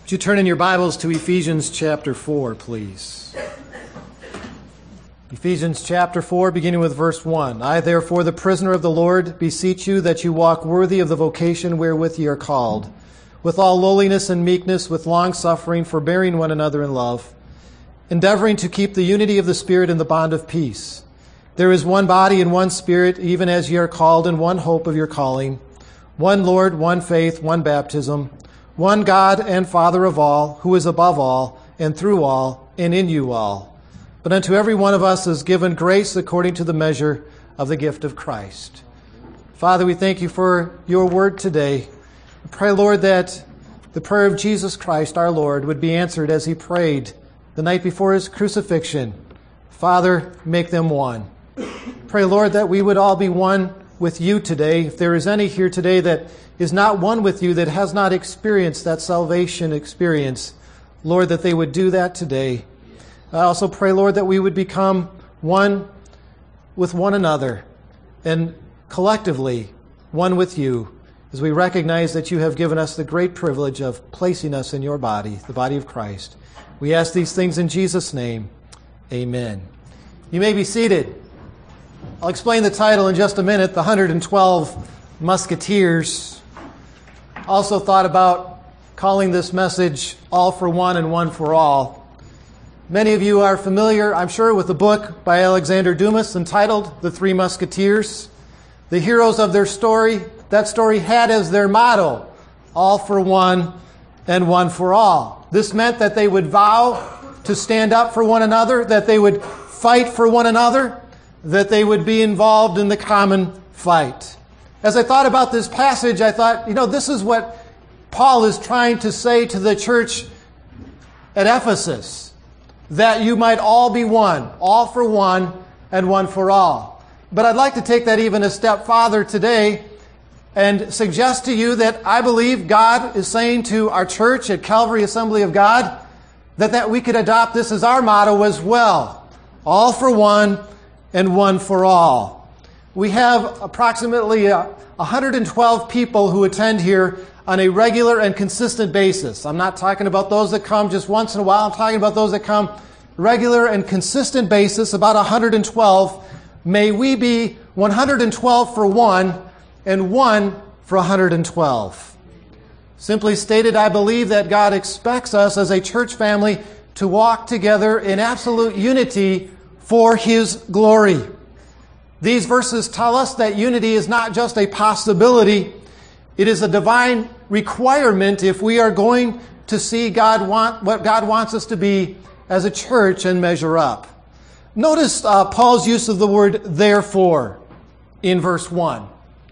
Would you turn in your Bibles to Ephesians chapter 4, please? Ephesians chapter 4, beginning with verse 1. I, therefore, the prisoner of the Lord, beseech you that you walk worthy of the vocation wherewith ye are called, with all lowliness and meekness, with long-suffering, forbearing one another in love, endeavoring to keep the unity of the Spirit in the bond of peace. There is one body and one Spirit, even as ye are called, in one hope of your calling, one Lord, one faith, one baptism, one God and Father of all, who is above all, and through all, and in you all. But unto every one of us is given grace according to the measure of the gift of Christ. Father, we thank you for your word today. I pray, Lord, that the prayer of Jesus Christ, our Lord, would be answered as he prayed the night before his crucifixion. Father, make them one. Pray, Lord, that we would all be one with you today. If there is any here today that is not one with you, that has not experienced that salvation experience, Lord, that they would do that today. I also pray, Lord, that we would become one with one another and collectively one with you, as we recognize that you have given us the great privilege of placing us in your body, the body of Christ. We ask these things in Jesus' name. Amen. You may be seated. I'll explain the title in just a minute, The 112 Musketeers. Also thought about calling this message All for One and One for All. Many of you are familiar, I'm sure, with the book by Alexander Dumas entitled The Three Musketeers. The heroes of their story, that story had as their motto, all for one and one for all. This meant that they would vow to stand up for one another, that they would fight for one another, that they would be involved in the common fight. As I thought about this passage, I thought, this is what Paul is trying to say to the church at Ephesus, that you might all be one, all for one and one for all. But I'd like to take that even a step farther today and suggest to you that I believe God is saying to our church at Calvary Assembly of God that we could adopt this as our motto as well. All for one and one for all. We have approximately 112 people who attend here on a regular and consistent basis. I'm not talking about those that come just once in a while. I'm talking about those that come regular and consistent basis, about 112. May we be 112 for one and one for 112. Simply stated, I believe that God expects us as a church family to walk together in absolute unity for His glory. These verses tell us that unity is not just a possibility, it is a divine requirement if we are going to see what God wants us to be as a church and measure up. Notice Paul's use of the word therefore in verse 1.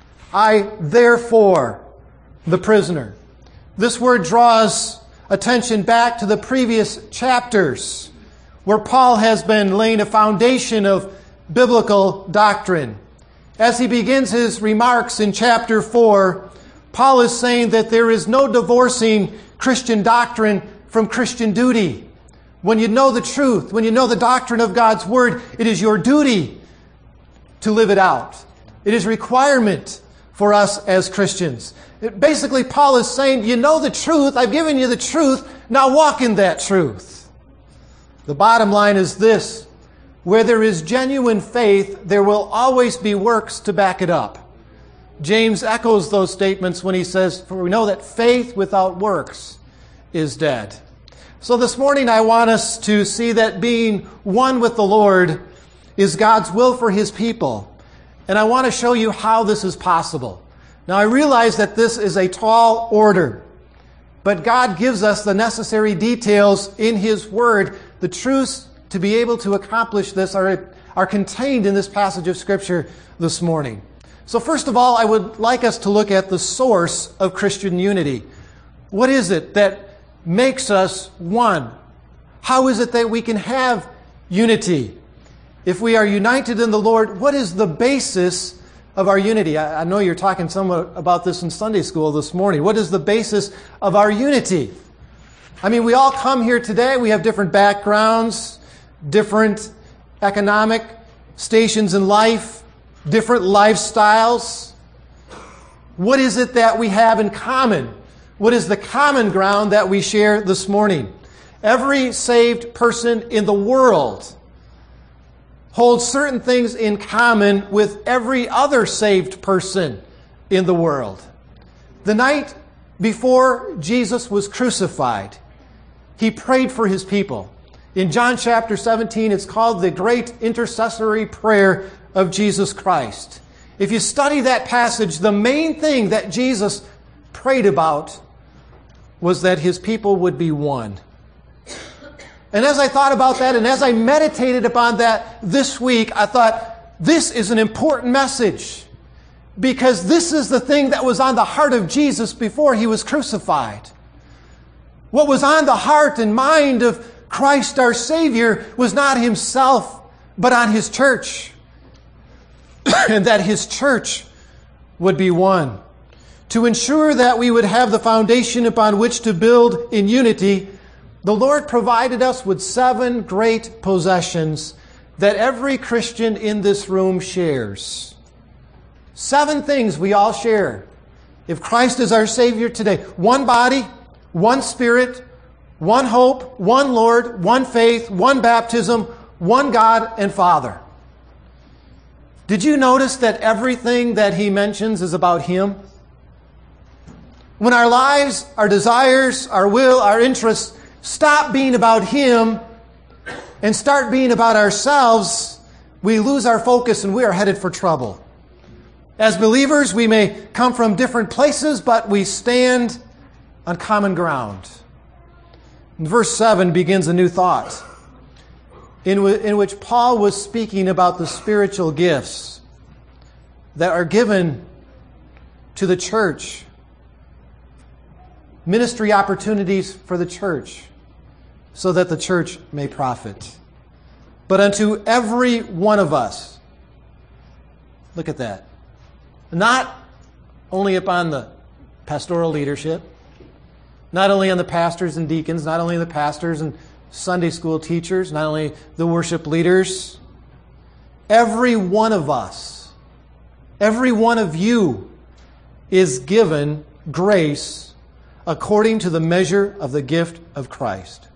I, therefore, the prisoner. This word draws attention back to the previous chapters where Paul has been laying a foundation of biblical doctrine. As he begins his remarks in chapter 4, Paul is saying that there is no divorcing Christian doctrine from Christian duty. When you know the truth, when you know the doctrine of God's Word, it is your duty to live it out. It is a requirement for us as Christians. Basically, Paul is saying, you know the truth, I've given you the truth, now walk in that truth. The bottom line is this: where there is genuine faith, there will always be works to back it up. James echoes those statements when he says, for we know that faith without works is dead. So this morning I want us to see that being one with the Lord is God's will for His people. And I want to show you how this is possible. Now I realize that this is a tall order, but God gives us the necessary details in His Word. The truths to be able to accomplish this are contained in this passage of Scripture this morning. So first of all, I would like us to look at the source of Christian unity. What is it that makes us one? How is it that we can have unity? If we are united in the Lord, what is the basis of our unity? I know you're talking somewhat about this in Sunday school this morning. What is the basis of our unity? I mean, we all come here today. We have different backgrounds, different economic stations in life, different lifestyles. What is it that we have in common? What is the common ground that we share this morning? Every saved person in the world holds certain things in common with every other saved person in the world. The night before Jesus was crucified, He prayed for His people. In John chapter 17, it's called the Great Intercessory Prayer of Jesus Christ. If you study that passage, the main thing that Jesus prayed about was that His people would be one. And as I thought about that, and as I meditated upon that this week, I thought, this is an important message. Because this is the thing that was on the heart of Jesus before He was crucified. What was on the heart and mind of Christ our Savior was not Himself, but on His church. And that His church would be one. To ensure that we would have the foundation upon which to build in unity, the Lord provided us with 7 great possessions that every Christian in this room shares. 7 things we all share. If Christ is our Savior today, one body, one Spirit, one hope, one Lord, one faith, one baptism, one God and Father. Did you notice that everything that He mentions is about Him? When our lives, our desires, our will, our interests stop being about Him and start being about ourselves, we lose our focus and we are headed for trouble. As believers, we may come from different places, but we stand on common ground. And verse 7 begins a new thought in which Paul was speaking about the spiritual gifts that are given to the church, ministry opportunities for the church, so that the church may profit. But unto every one of us, look at that, not only upon the pastoral leadership, not only on the pastors and deacons, not only the pastors and Sunday school teachers, not only the worship leaders, every one of us, every one of you is given grace according to the measure of the gift of Christ.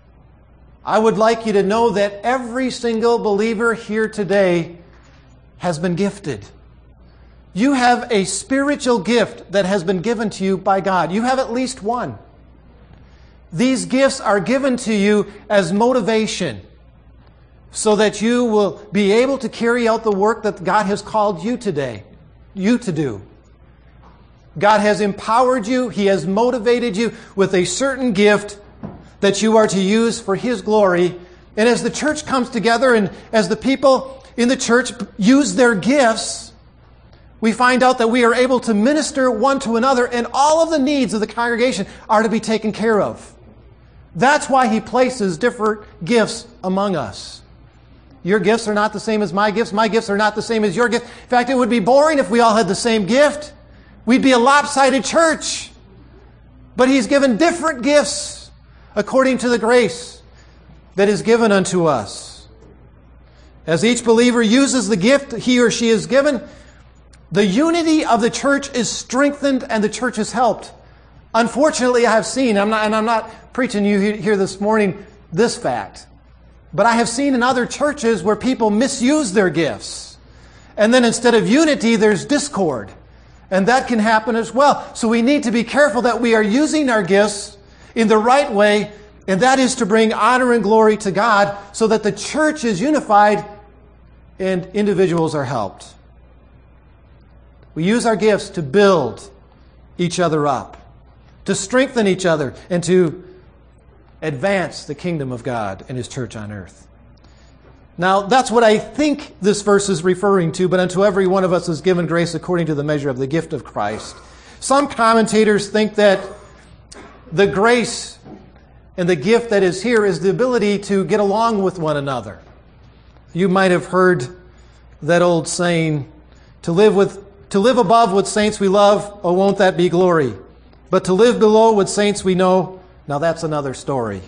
I would like you to know that every single believer here today has been gifted. You have a spiritual gift that has been given to you by God. You have at least one. These gifts are given to you as motivation so that you will be able to carry out the work that God has called you to do. God has empowered you. He has motivated you with a certain gift that you are to use for His glory. And as the church comes together and as the people in the church use their gifts, we find out that we are able to minister one to another, and all of the needs of the congregation are to be taken care of. That's why He places different gifts among us. Your gifts are not the same as my gifts. My gifts are not the same as your gifts. In fact, it would be boring if we all had the same gift. We'd be a lopsided church. But He's given different gifts according to the grace that is given unto us. As each believer uses the gift he or she is given, the unity of the church is strengthened and the church is helped. Unfortunately, I have seen, I'm not preaching you here this morning this fact, but I have seen in other churches where people misuse their gifts. And then instead of unity, there's discord. And that can happen as well. So we need to be careful that we are using our gifts in the right way, and that is to bring honor and glory to God so that the church is unified and individuals are helped. We use our gifts to build each other up, to strengthen each other, and to advance the kingdom of God and His church on earth. Now, that's what I think this verse is referring to, but unto every one of us is given grace according to the measure of the gift of Christ. Some commentators think that the grace and the gift that is here is the ability to get along with one another. You might have heard that old saying, to live above with saints we love, oh, won't that be glory? But to live below with saints we know, now that's another story.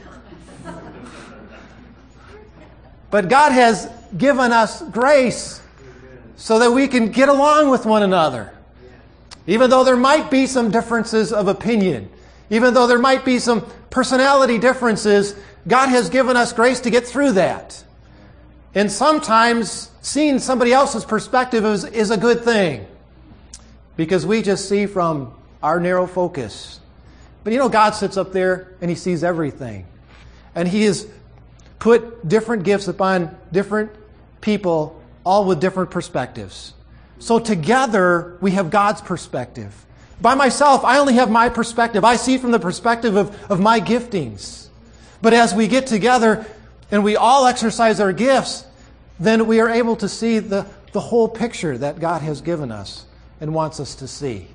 But God has given us grace so that we can get along with one another. Even though there might be some differences of opinion. Even though there might be some personality differences, God has given us grace to get through that. And sometimes seeing somebody else's perspective is a good thing, because we just see from our narrow focus. But God sits up there and He sees everything. And He has put different gifts upon different people, all with different perspectives. So together, we have God's perspective. By myself, I only have my perspective. I see from the perspective of my giftings. But as we get together and we all exercise our gifts, then we are able to see the whole picture that God has given us and wants us to see.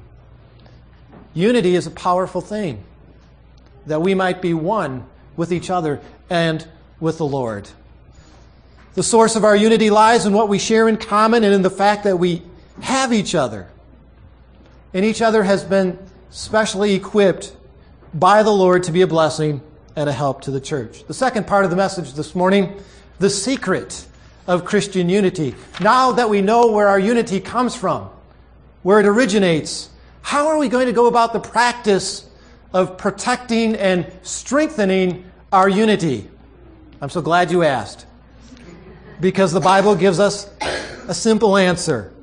Unity is a powerful thing, that we might be one with each other and with the Lord. The source of our unity lies in what we share in common and in the fact that we have each other. And each other has been specially equipped by the Lord to be a blessing and a help to the church. The second part of the message this morning, the secret of Christian unity. Now that we know where our unity comes from, where it originates, how are we going to go about the practice of protecting and strengthening our unity? I'm so glad you asked, because the Bible gives us a simple answer.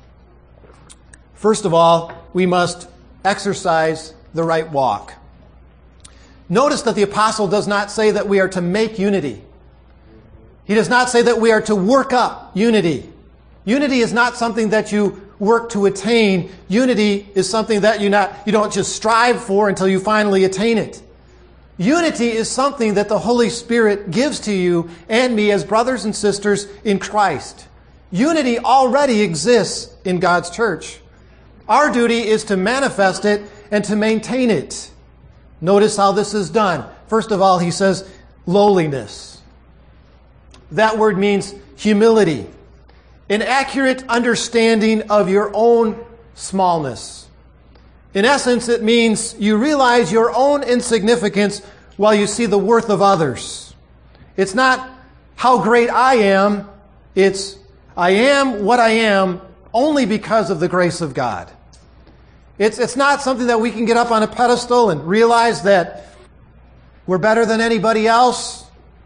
First of all, we must exercise the right walk. Notice that the apostle does not say that we are to make unity. He does not say that we are to work up unity. Unity is not something that you work to attain. Unity is something that you don't just strive for until you finally attain it. Unity is something that the Holy Spirit gives to you and me as brothers and sisters in Christ. Unity already exists in God's church. Our duty is to manifest it and to maintain it. Notice how this is done. First of all, he says lowliness. That word means humility, an accurate understanding of your own smallness. In essence, it means you realize your own insignificance while you see the worth of others. It's not how great I am, it's I am what I am only because of the grace of God. It's not something that we can get up on a pedestal and realize that we're better than anybody else.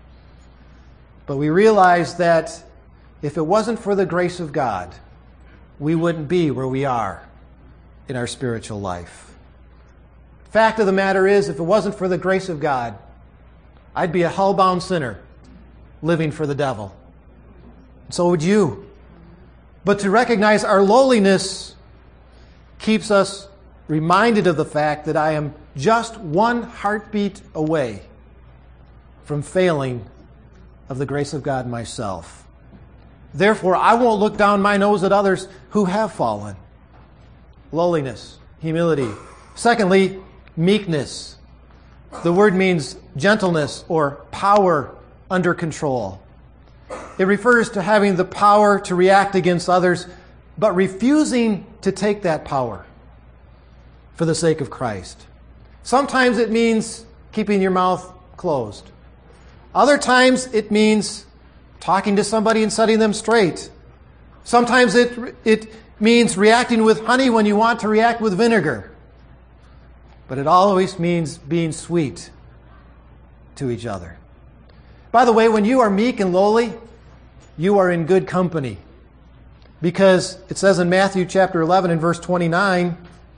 But we realize that if it wasn't for the grace of God, we wouldn't be where we are in our spiritual life. Fact of the matter is, if it wasn't for the grace of God, I'd be a hell-bound sinner living for the devil. And so would you. But to recognize our lowliness keeps us reminded of the fact that I am just one heartbeat away from failing of the grace of God myself. Therefore, I won't look down my nose at others who have fallen. Lowliness, humility. Secondly, meekness. The word means gentleness or power under control. It refers to having the power to react against others, but refusing to take that power for the sake of Christ. Sometimes it means keeping your mouth closed. Other times it means talking to somebody and setting them straight. Sometimes it means reacting with honey when you want to react with vinegar. But it always means being sweet to each other. By the way, when you are meek and lowly, you are in good company. Because it says in Matthew chapter 11 and verse 29,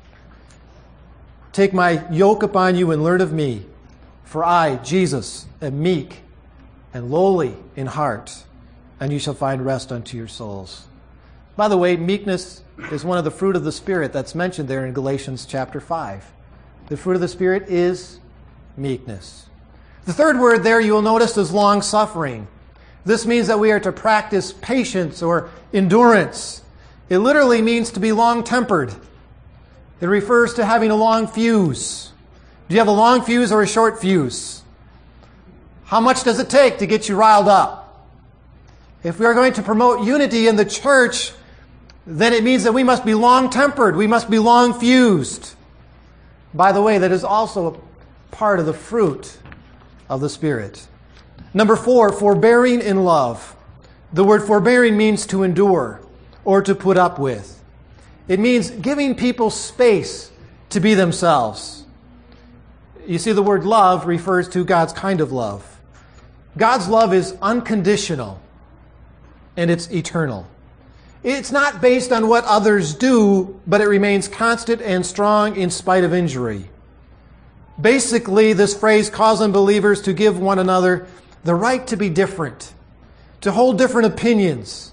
"Take my yoke upon you and learn of me, for I, Jesus, am meek and lowly in heart, and you shall find rest unto your souls." By the way, meekness is one of the fruit of the Spirit that's mentioned there in Galatians chapter 5. The fruit of the Spirit is meekness. The third word there you will notice is long-suffering. This means that we are to practice patience or endurance. It literally means to be long-tempered. It refers to having a long fuse. Do you have a long fuse or a short fuse? How much does it take to get you riled up? If we are going to promote unity in the church, then it means that we must be long-tempered. We must be long-fused. By the way, that is also part of the fruit of the Spirit. Number 4, forbearing in love. The word forbearing means to endure or to put up with. It means giving people space to be themselves. You see, the word love refers to God's kind of love. God's love is unconditional, and it's eternal. It's not based on what others do, but it remains constant and strong in spite of injury. Basically, this phrase calls on believers to give one another the right to be different, to hold different opinions,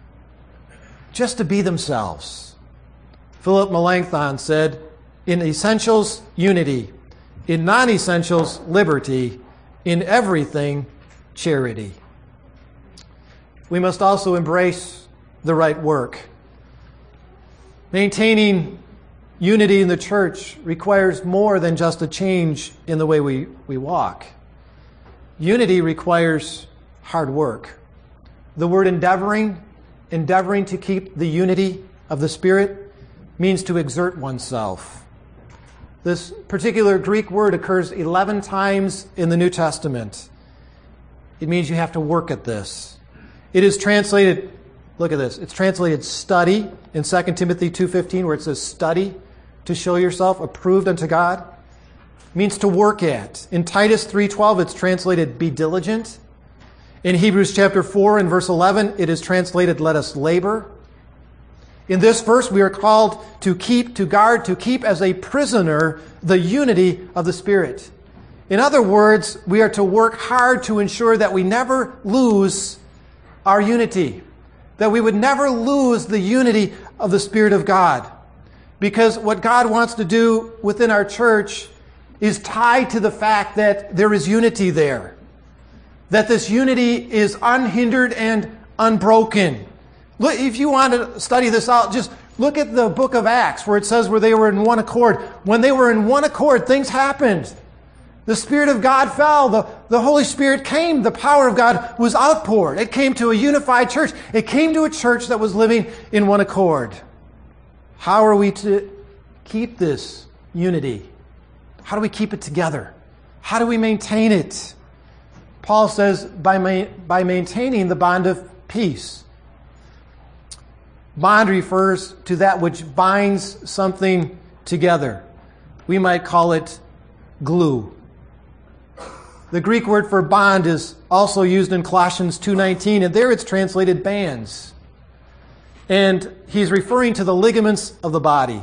just to be themselves. Philip Melanchthon said, in essentials, unity. In non-essentials, liberty. In everything, charity. We must also embrace the right work. Maintaining unity in the church requires more than just a change in the way we walk. Unity requires hard work. The word endeavoring to keep the unity of the Spirit, means to exert oneself. This particular Greek word occurs 11 times in the New Testament. It means you have to work at this. It is translated, look at this, it's translated study in 2 Timothy 2:15, where it says study to show yourself approved unto God. It means to work at. In Titus 3:12, it's translated be diligent. In Hebrews chapter 4 and verse 11, it is translated let us labor. In this verse, we are called to keep, to guard, to keep as a prisoner the unity of the Spirit. In other words, we are to work hard to ensure that we never lose our unity, that we would never lose the unity of the Spirit of God. Because what God wants to do within our church is tied to the fact that there is unity there, that this unity is unhindered and unbroken. Look, if you want to study this out, just look at the book of Acts where it says where they were in one accord. When they were in one accord, things happened. The Spirit of God fell. The Holy Spirit came. The power of God was outpoured. It came to a unified church. It came to a church that was living in one accord. How are we to keep this unity? How do we keep it together? How do we maintain it? Paul says by maintaining the bond of peace. Bond refers to that which binds something together. We might call it glue. The Greek word for bond is also used in Colossians 2:19, and there it's translated bands. And he's referring to the ligaments of the body.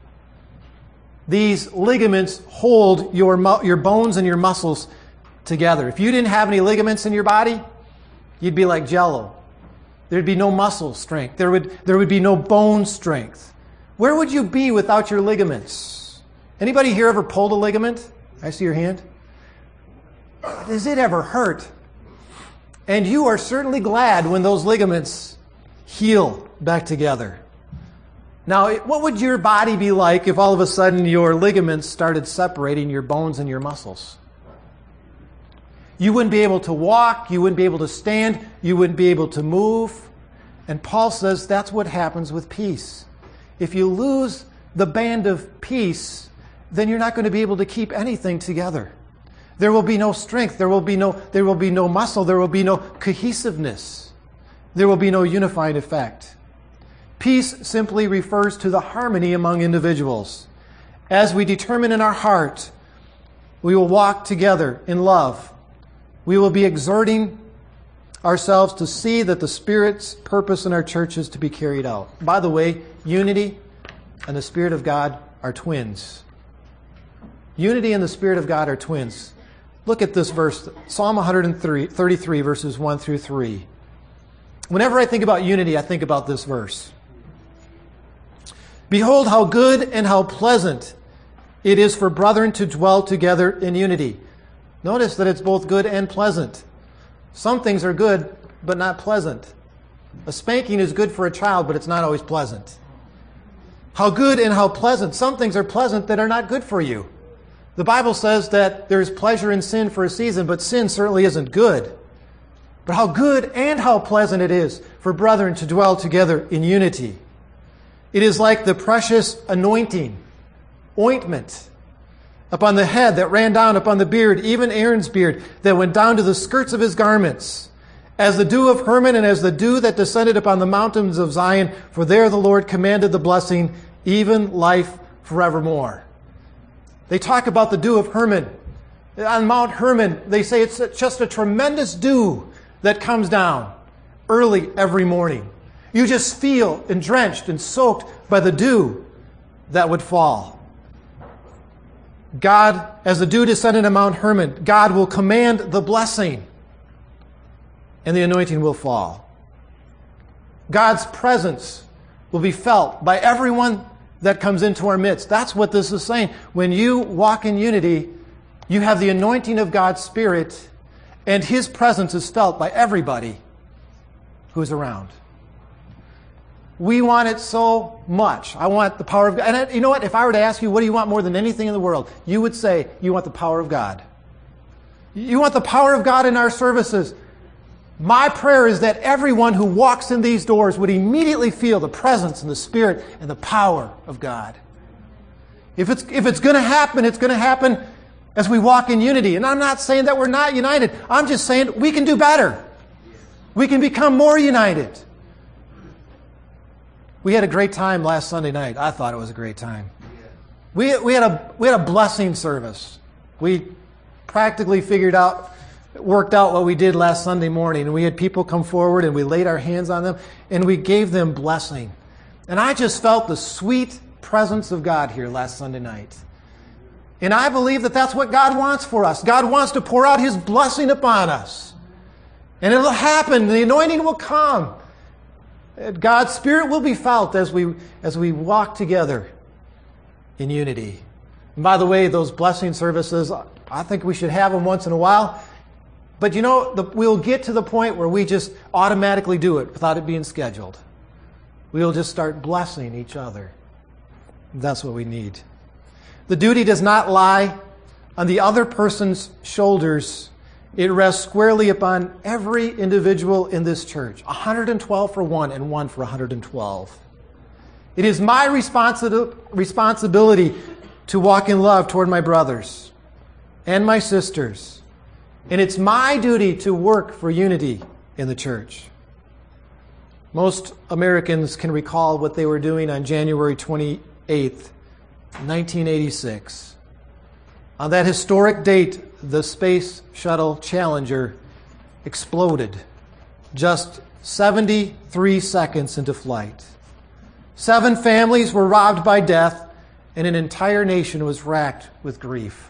These ligaments hold your bones and your muscles together. If you didn't have any ligaments in your body, you'd be like Jell-O. There'd be no muscle strength. There would be no bone strength. Where would you be without your ligaments? Anybody here ever pulled a ligament? I see your hand. Does it ever hurt? And you are certainly glad when those ligaments heal back together. Now, what would your body be like if all of a sudden your ligaments started separating your bones and your muscles? You wouldn't be able to walk. You wouldn't be able to stand. You wouldn't be able to move. And Paul says that's what happens with peace. If you lose the band of peace, then you're not going to be able to keep anything together. There will be no strength. There will be no muscle. There will be no cohesiveness. There will be no unifying effect. Peace simply refers to the harmony among individuals. As we determine in our heart, we will walk together in love. We will be exerting ourselves to see that the Spirit's purpose in our church is to be carried out. By the way, unity and the Spirit of God are twins. Unity and the Spirit of God are twins. Look at this verse, Psalm 133, verses 1 through 3. Whenever I think about unity, I think about this verse. Behold how good and how pleasant it is for brethren to dwell together in unity. Notice that it's both good and pleasant. Some things are good, but not pleasant. A spanking is good for a child, but it's not always pleasant. How good and how pleasant. Some things are pleasant that are not good for you. The Bible says that there is pleasure in sin for a season, but sin certainly isn't good. But how good and how pleasant it is for brethren to dwell together in unity. It is like the precious anointing, ointment, upon the head that ran down upon the beard, even Aaron's beard, that went down to the skirts of his garments, as the dew of Hermon and as the dew that descended upon the mountains of Zion, for there the Lord commanded the blessing, even life forevermore. They talk about the dew of Hermon. On Mount Hermon, they say it's just a tremendous dew that comes down early every morning. You just feel and drenched and soaked by the dew that would fall. God, as the dew descended on Mount Hermon, God will command the blessing, and the anointing will fall. God's presence will be felt by everyone that comes into our midst. That's what this is saying. When you walk in unity, you have the anointing of God's Spirit, and His presence is felt by everybody who's around. We want it so much. I want the power of God. And you know what? If I were to ask you, what do you want more than anything in the world? You would say, you want the power of God. You want the power of God in our services. My prayer is that everyone who walks in these doors would immediately feel the presence and the Spirit and the power of God. If it's going to happen, it's going to happen as we walk in unity. And I'm not saying that we're not united. I'm just saying we can do better. We can become more united. We had a great time last Sunday night. I thought it was a great time. We had a blessing service. We practically worked out what we did last Sunday morning. And we had people come forward and we laid our hands on them and we gave them blessing. And I just felt the sweet presence of God here last Sunday night. And I believe that that's what God wants for us. God wants to pour out His blessing upon us. And it'll happen. The anointing will come. God's Spirit will be felt as we walk together in unity. And by the way, those blessing services, I think we should have them once in a while. But you know, we'll get to the point where we just automatically do it without it being scheduled. We'll just start blessing each other. That's what we need. The duty does not lie on the other person's shoulders. It rests squarely upon every individual in this church. 112 for one and one for 112. It is my responsibility to walk in love toward my brothers and my sisters. And it's my duty to work for unity in the church. Most Americans can recall what they were doing on January 28th, 1986. On that historic date, the Space Shuttle Challenger exploded just 73 seconds into flight. 7 families were robbed by death, and an entire nation was racked with grief.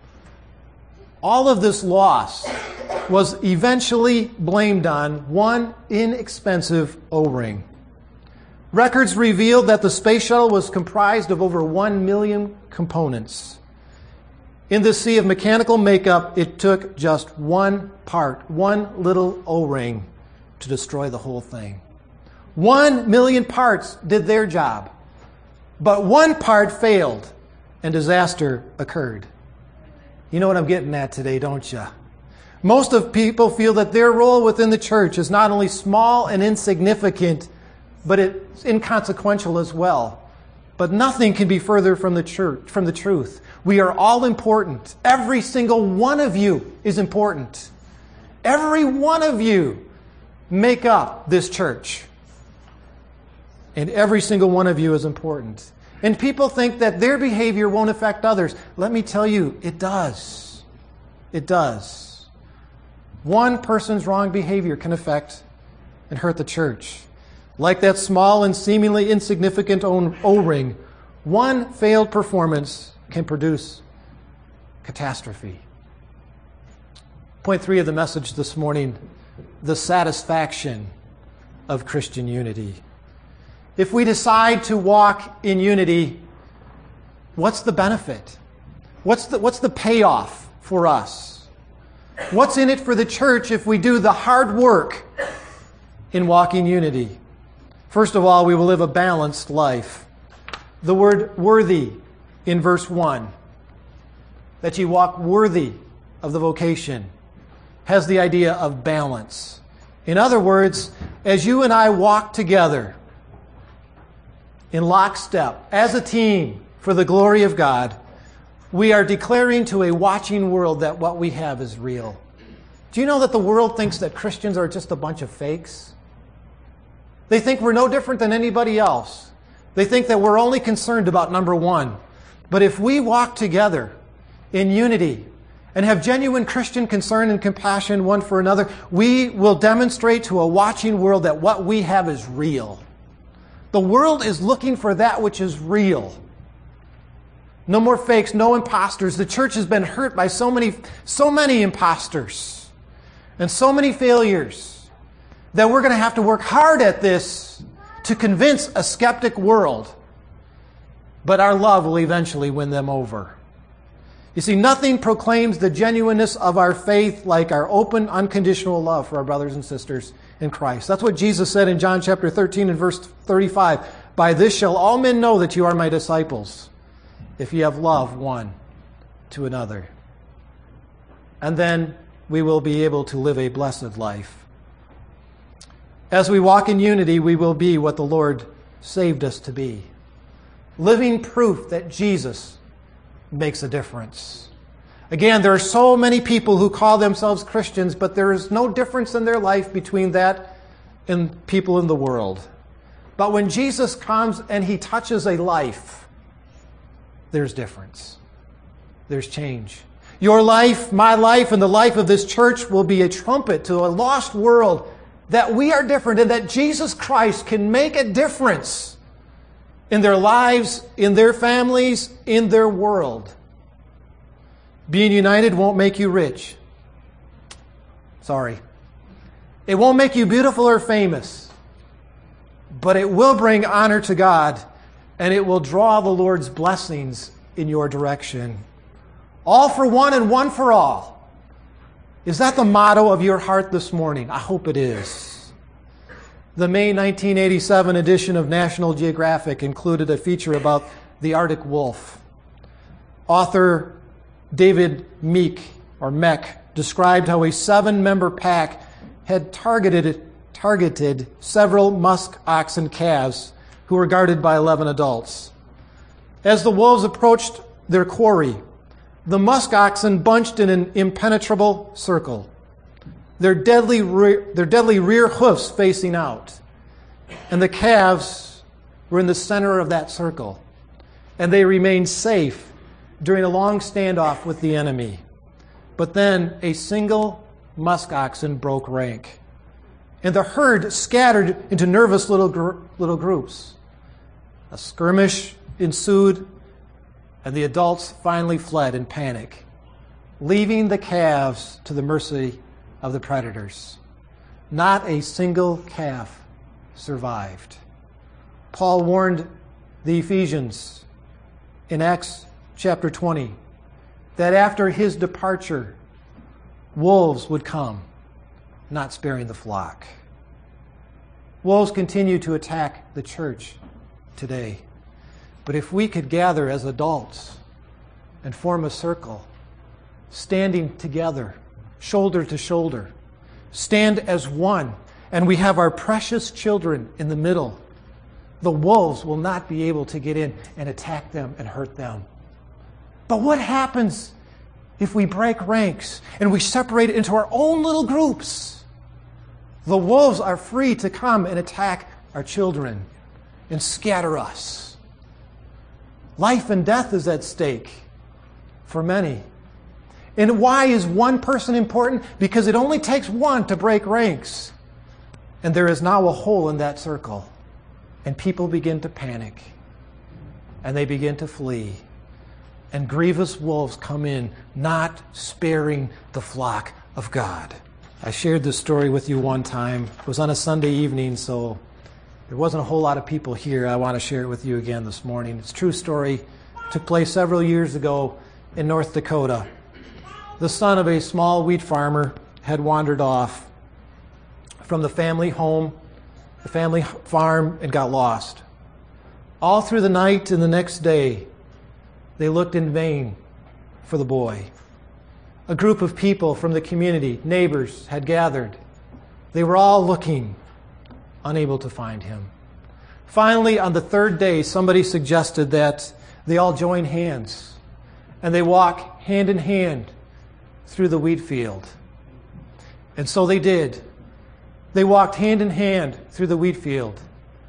All of this loss was eventually blamed on one inexpensive O-ring. Records revealed that the space shuttle was comprised of over 1 million components. In this sea of mechanical makeup, it took just one part, one little O-ring, to destroy the whole thing. 1 million parts did their job, but one part failed and disaster occurred. You know what I'm getting at today, don't you? Most of people feel that their role within the church is not only small and insignificant, but it's inconsequential as well. But nothing can be further from the truth. We are all important. Every single one of you is important. Every one of you make up this church. And every single one of you is important. And people think that their behavior won't affect others. Let me tell you, it does. It does. One person's wrong behavior can affect and hurt the church. Like that small and seemingly insignificant O-ring, one failed performance can produce catastrophe. Point 3 of the message this morning, the satisfaction of Christian unity. If we decide to walk in unity, what's the benefit? What's the payoff for us? What's in it for the church if we do the hard work in walking unity? First of all, we will live a balanced life. The word worthy in verse 1, that you walk worthy of the vocation, has the idea of balance. In other words, as you and I walk together in lockstep, as a team for the glory of God, we are declaring to a watching world that what we have is real. Do you know that the world thinks that Christians are just a bunch of fakes? They think we're no different than anybody else. They think that we're only concerned about number one. But if we walk together in unity and have genuine Christian concern and compassion one for another, we will demonstrate to a watching world that what we have is real. The world is looking for that which is real. No more fakes, no imposters. The church has been hurt by so many imposters and so many failures that we're going to have to work hard at this to convince a skeptic world. But our love will eventually win them over. You see, nothing proclaims the genuineness of our faith like our open, unconditional love for our brothers and sisters in Christ. That's what Jesus said in John chapter 13 and verse 35. By this shall all men know that you are my disciples, if you have love one to another. And then we will be able to live a blessed life. As we walk in unity, we will be what the Lord saved us to be. Living proof that Jesus makes a difference. Again, there are so many people who call themselves Christians, but there is no difference in their life between that and people in the world. But when Jesus comes and he touches a life, there's difference. There's change. Your life, my life, and the life of this church will be a trumpet to a lost world that we are different and that Jesus Christ can make a difference in their lives, in their families, in their world. Being united won't make you rich. Sorry. It won't make you beautiful or famous. But it will bring honor to God, and it will draw the Lord's blessings in your direction. All for one and one for all. Is that the motto of your heart this morning? I hope it is. The May 1987 edition of National Geographic included a feature about the Arctic wolf. Author David Meek described how a 7-member pack had targeted several musk oxen calves who were guarded by 11 adults. As the wolves approached their quarry, the musk oxen bunched in an impenetrable circle, their deadly rear hoofs facing out. And the calves were in the center of that circle. And they remained safe during a long standoff with the enemy. But then a single musk oxen broke rank. And the herd scattered into nervous little groups. A skirmish ensued, and the adults finally fled in panic, leaving the calves to the mercy of the predators. Not a single calf survived. Paul warned the Ephesians in Acts chapter 20 that after his departure, wolves would come, not sparing the flock. Wolves continue to attack the church today. But if we could gather as adults and form a circle, standing together, shoulder to shoulder, stand as one, and we have our precious children in the middle, the wolves will not be able to get in and attack them and hurt them. But what happens if we break ranks and we separate into our own little groups? The wolves are free to come and attack our children and scatter us. Life and death is at stake for many. And why is one person important? Because it only takes one to break ranks. And there is now a hole in that circle. And people begin to panic. And they begin to flee. And grievous wolves come in, not sparing the flock of God. I shared this story with you one time. It was on a Sunday evening, so there wasn't a whole lot of people here. I want to share it with you again this morning. It's a true story. It took place several years ago in North Dakota. The son of a small wheat farmer had wandered off from the family home, the family farm, and got lost. All through the night and the next day, they looked in vain for the boy. A group of people from the community, neighbors, had gathered. They were all looking, unable to find him. Finally, on the third day, somebody suggested that they all join hands and they walk hand in hand through the wheat field. And so they did. They walked hand in hand through the wheat field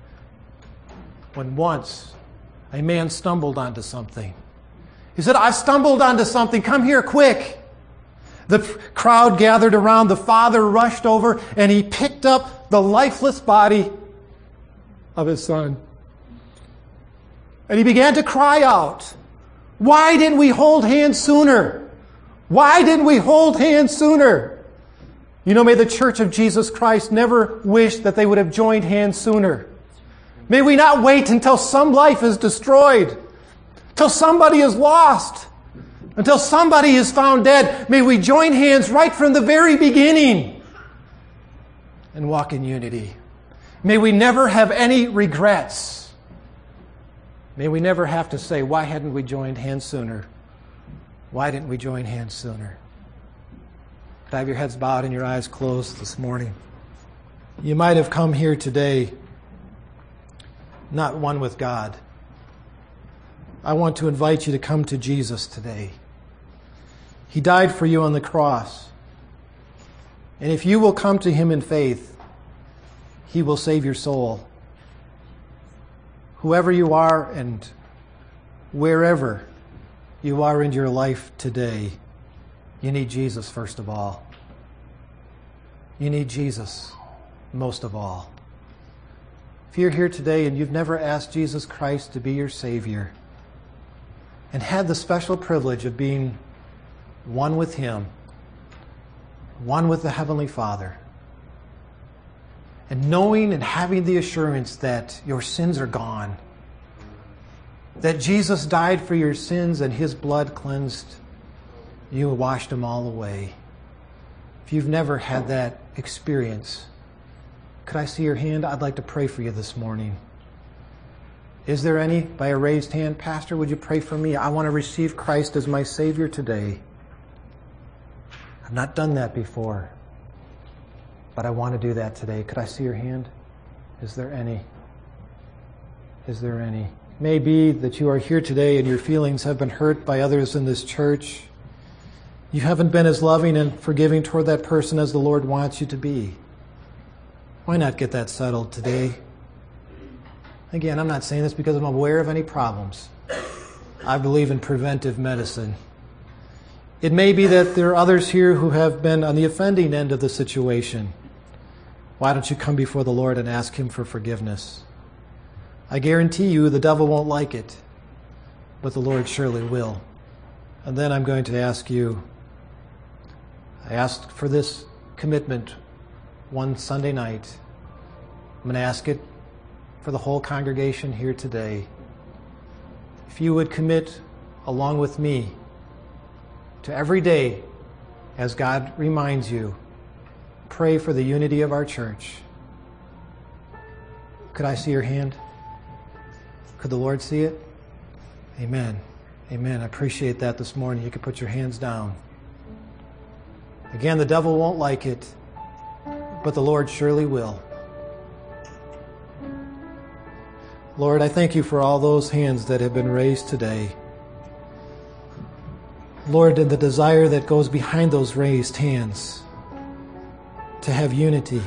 when once a man stumbled onto something. He said, "I've stumbled onto something. Come here, quick." The crowd gathered around. The father rushed over and he picked up the lifeless body of his son. And he began to cry out, "Why didn't we hold hands sooner? Why didn't we hold hands sooner?" You know, may the Church of Jesus Christ never wish that they would have joined hands sooner. May we not wait until some life is destroyed, till somebody is lost, until somebody is found dead. May we join hands right from the very beginning and walk in unity. May we never have any regrets. May we never have to say, "Why hadn't we joined hands sooner? Why didn't we join hands sooner?" Could I have your heads bowed and your eyes closed this morning? You might have come here today not one with God. I want to invite you to come to Jesus today. He died for you on the cross. And if you will come to Him in faith, He will save your soul. Whoever you are and wherever you are in your life today, you need Jesus first of all. You need Jesus most of all. If you're here today and you've never asked Jesus Christ to be your Savior and had the special privilege of being one with Him, one with the Heavenly Father, and knowing and having the assurance that your sins are gone, that Jesus died for your sins and His blood cleansed you and washed them all away. If you've never had that experience, could I see your hand? I'd like to pray for you this morning. Is there any by a raised hand? Pastor, would you pray for me? I want to receive Christ as my Savior today. I've not done that before, but I want to do that today. Could I see your hand? Is there any? Is there any? It may be that you are here today and your feelings have been hurt by others in this church. You haven't been as loving and forgiving toward that person as the Lord wants you to be. Why not get that settled today? Again, I'm not saying this because I'm aware of any problems. I believe in preventive medicine. It may be that there are others here who have been on the offending end of the situation. Why don't you come before the Lord and ask Him for forgiveness? I guarantee you the devil won't like it, but the Lord surely will. And then I'm going to ask you, I asked for this commitment one Sunday night. I'm going to ask it for the whole congregation here today. If you would commit along with me to every day, as God reminds you, pray for the unity of our church. Could I see your hand? Could the Lord see it? Amen. Amen. I appreciate that this morning. You can put your hands down. Again, the devil won't like it, but the Lord surely will. Lord, I thank you for all those hands that have been raised today. Lord, and the desire that goes behind those raised hands to have unity.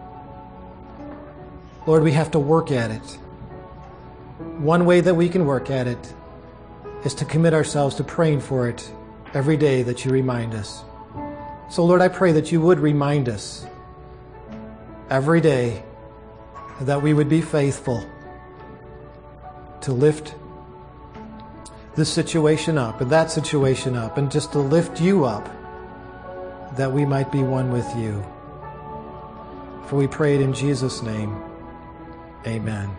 Lord, we have to work at it. One way that we can work at it is to commit ourselves to praying for it every day that you remind us. So, Lord, I pray that you would remind us every day that we would be faithful to lift this situation up and that situation up, and just to lift you up, that we might be one with you. For we pray it in Jesus' name. Amen.